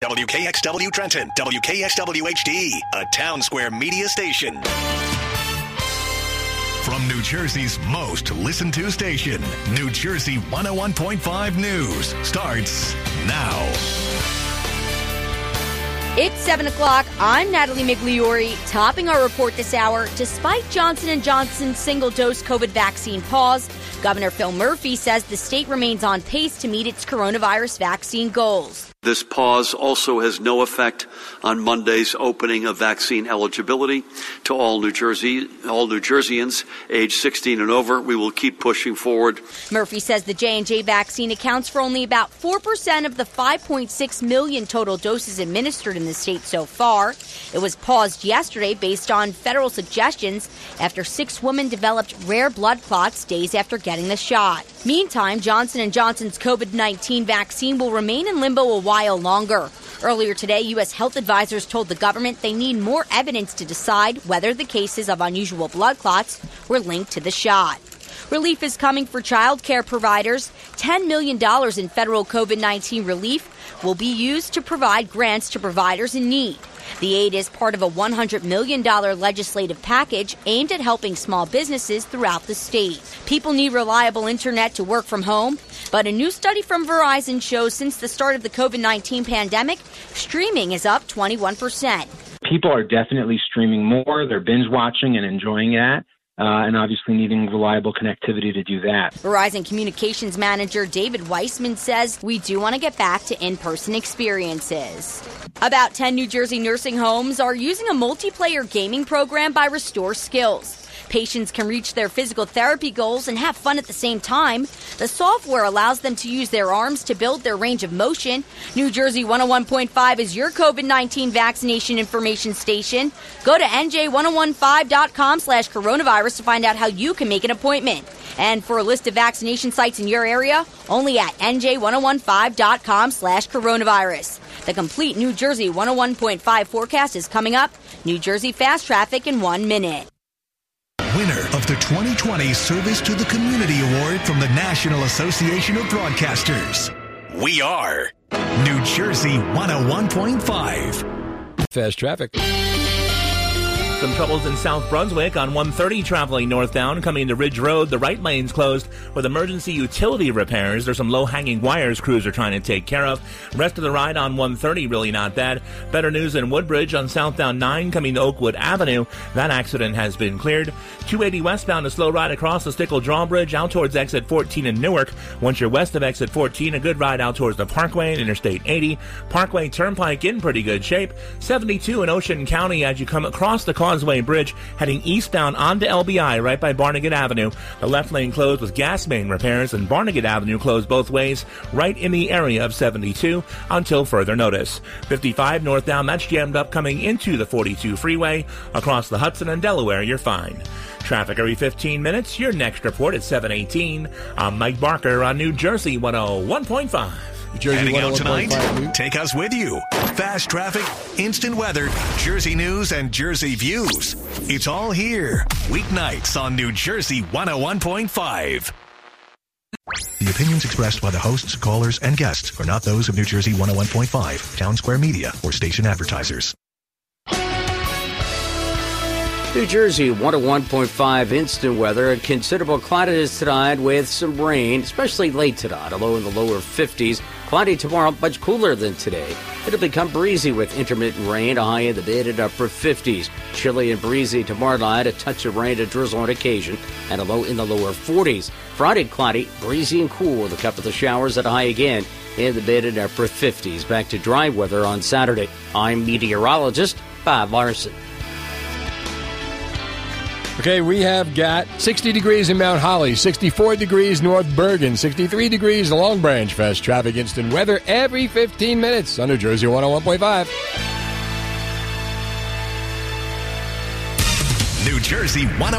WKXW Trenton, WKXW HD, a Town Square media station. From New Jersey's most listened to station, New Jersey 101.5 News starts now. It's 7 o'clock. I'm Natalie Migliori. Topping our report this hour, despite Johnson & Johnson's single-dose COVID vaccine pause, Governor Phil Murphy says the state remains on pace to meet its coronavirus vaccine goals. This pause also has no effect on Monday's opening of vaccine eligibility to all New Jerseyans age 16 and over. We will keep pushing forward. Murphy says the J&J vaccine accounts for only about 4% of the 5.6 million total doses administered in the state so far. It was paused yesterday based on federal suggestions after 6 women developed rare blood clots days after getting the shot. Meantime, Johnson & Johnson's COVID-19 vaccine will remain in limbo a while longer. Earlier today, U.S. health advisors told the government they need more evidence to decide whether the cases of unusual blood clots were linked to the shot. Relief is coming for child care providers. $10 million in federal COVID-19 relief will be used to provide grants to providers in need. The aid is part of a $100 million legislative package aimed at helping small businesses throughout the state. People need reliable internet to work from home, but a new study from Verizon shows since the start of the COVID-19 pandemic, streaming is up 21%. People are definitely streaming more. They're binge watching and enjoying that. And obviously needing reliable connectivity to do that. Verizon Communications Manager David Weissman says we do want to get back to in-person experiences. About 10 New Jersey nursing homes are using a multiplayer gaming program by Restore Skills. Patients can reach their physical therapy goals and have fun at the same time. The software allows them to use their arms to build their range of motion. New Jersey 101.5 is your COVID-19 vaccination information station. Go to nj1015.com/coronavirus to find out how you can make an appointment. And for a list of vaccination sites in your area, only at nj1015.com/coronavirus. The complete New Jersey 101.5 forecast is coming up. New Jersey Fast Traffic in 1 minute. Winner of the 2020 Service to the Community Award from the National Association of Broadcasters. We are New Jersey 101.5. Fast traffic. Some troubles in South Brunswick on 130 traveling northbound coming to Ridge Road. The right lane's closed with emergency utility repairs. There's some low-hanging wires crews are trying to take care of. Rest of the ride on 130 really not bad. Better news in Woodbridge on southbound 9 coming to Oakwood Avenue. That accident has been cleared. 280 westbound, a slow ride across the Stickle Drawbridge out towards exit 14 in Newark. Once you're west of exit 14, a good ride out towards the Parkway and Interstate 80. Parkway Turnpike in pretty good shape. 72 in Ocean County as you come across the Causeway Bridge heading eastbound onto LBI right by Barnegat Avenue. The left lane closed with gas main repairs and Barnegat Avenue closed both ways right in the area of 72 until further notice. 55 northbound, that's jammed up coming into the 42 freeway. Across the Hudson and Delaware, you're fine. Traffic every 15 minutes. Your next report at 7:18. I'm Mike Barker on New Jersey 101.5. Heading out tonight? Take us with you. Fast traffic, instant weather, Jersey news, and Jersey views. It's all here. Weeknights on New Jersey 101.5. The opinions expressed by the hosts, callers, and guests are not those of New Jersey 101.5, Town Square Media, or station advertisers. New Jersey 101.5 instant weather. Considerable cloudiness tonight with some rain, especially late tonight, a low in the lower 50s. Cloudy tomorrow, much cooler than today. It'll become breezy with intermittent rain, a high in the mid and upper 50s. Chilly and breezy tomorrow night, a touch of rain, a drizzle on occasion, and a low in the lower 40s. Friday, cloudy, breezy and cool with a couple of showers at a high again in the mid and upper 50s. Back to dry weather on Saturday. I'm meteorologist Bob Larson. Okay, we have got 60 degrees in Mount Holly, 64 degrees North Bergen, 63 degrees Long Branch. Fast traffic instant weather every 15 minutes on New Jersey 101.5. New Jersey 101.5.